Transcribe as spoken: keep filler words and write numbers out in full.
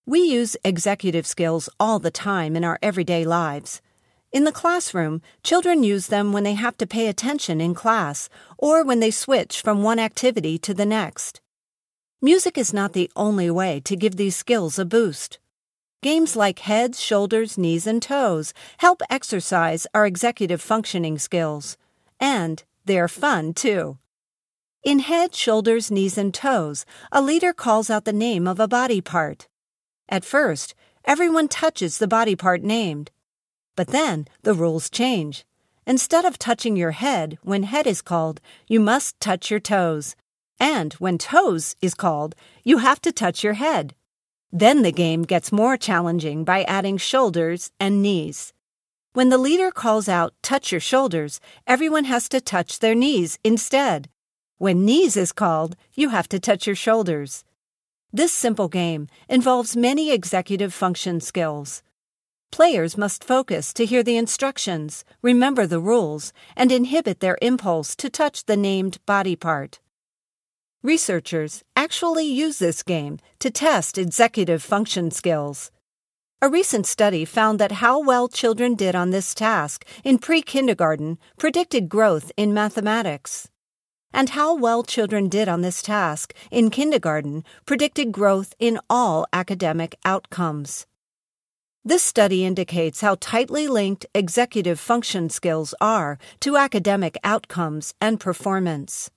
We use executive skills all the time in our everyday lives. In the classroom, children use them when they have to pay attention in class or when they switch from one activity to the next. Music is not the only way to give these skills a boost. Games like heads, shoulders, knees, and toes help exercise our executive functioning skills. And they're fun, too. In head, shoulders, knees, and toes, a leader calls out the name of a body part. At first, everyone touches the body part named. But then the rules change. Instead of touching your head when head is called, you must touch your toes. And when toes is called, you have to touch your head. Then the game gets more challenging by adding shoulders and knees. When the leader calls out, touch your shoulders, everyone has to touch their knees instead. When knees is called, you have to touch your shoulders. This simple game involves many executive function skills. Players must focus to hear the instructions, remember the rules, and inhibit their impulse to touch the named body part. Researchers actually use this game to test executive function skills. A recent study found that how well children did on this task in pre-kindergarten predicted growth in mathematics. And how well children did on this task in kindergarten predicted growth in all academic outcomes. This study indicates how tightly linked executive function skills are to academic outcomes and performance.